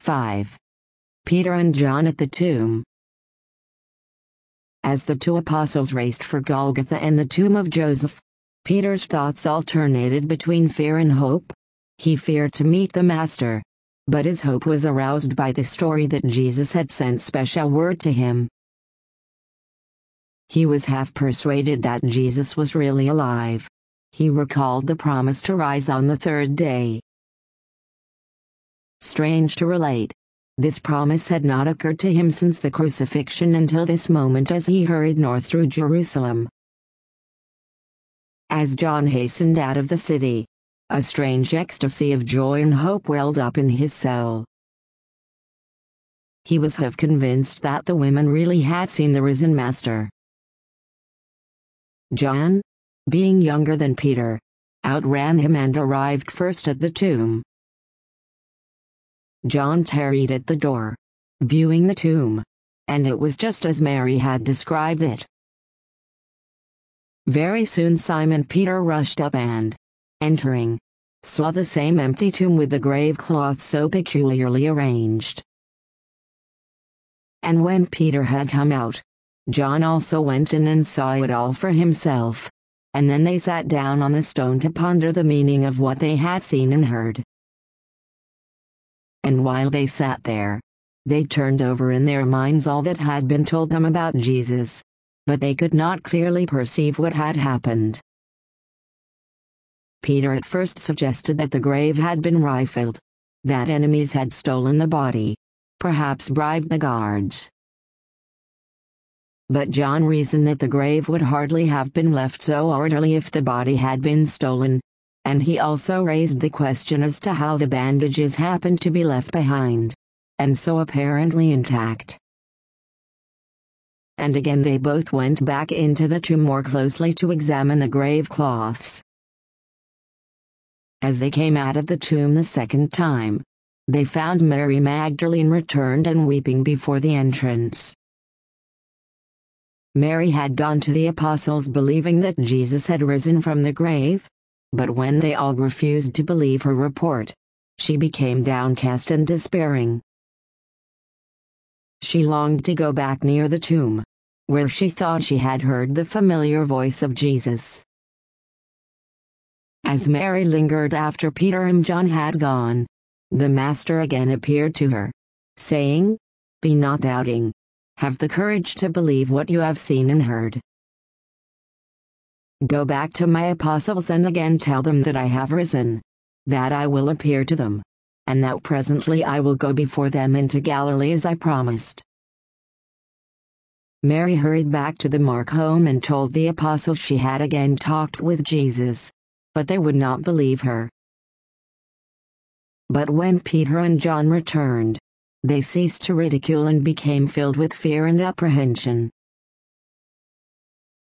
5. Peter and John at the tomb. As the two apostles raced for Golgotha and the tomb of Joseph, Peter's thoughts alternated between fear and hope. He feared to meet the Master, but his hope was aroused by the story that Jesus had sent special word to him. He was half persuaded that Jesus was really alive. He recalled the promise to rise on the third day. Strange to relate, this promise had not occurred to him since the crucifixion until this moment as he hurried north through Jerusalem. As John hastened out of the city, a strange ecstasy of joy and hope welled up in his soul. He was half convinced that the women really had seen the risen Master. John, being younger than Peter, outran him and arrived first at the tomb. John tarried at the door, viewing the tomb, and it was just as Mary had described it. Very soon Simon Peter rushed up and, entering, saw the same empty tomb with the grave cloth so peculiarly arranged. And when Peter had come out, John also went in and saw it all for himself, and then they sat down on the stone to ponder the meaning of what they had seen and heard. And while they sat there, they turned over in their minds all that had been told them about Jesus, but they could not clearly perceive what had happened. Peter at first suggested that the grave had been rifled, that enemies had stolen the body, perhaps bribed the guards. But John reasoned that the grave would hardly have been left so orderly if the body had been stolen, and he also raised the question as to how the bandages happened to be left behind, and so apparently intact. And again they both went back into the tomb more closely to examine the grave cloths. As they came out of the tomb the second time, they found Mary Magdalene returned and weeping before the entrance. Mary had gone to the apostles believing that Jesus had risen from the grave, but when they all refused to believe her report, she became downcast and despairing. She longed to go back near the tomb, where she thought she had heard the familiar voice of Jesus. As Mary lingered after Peter and John had gone, the Master again appeared to her, saying, "Be not doubting. Have the courage to believe what you have seen and heard. Go back to my apostles and again tell them that I have risen, that I will appear to them, and that presently I will go before them into Galilee as I promised." Mary hurried back to the Mark home and told the apostles she had again talked with Jesus, but they would not believe her. But when Peter and John returned, they ceased to ridicule and became filled with fear and apprehension.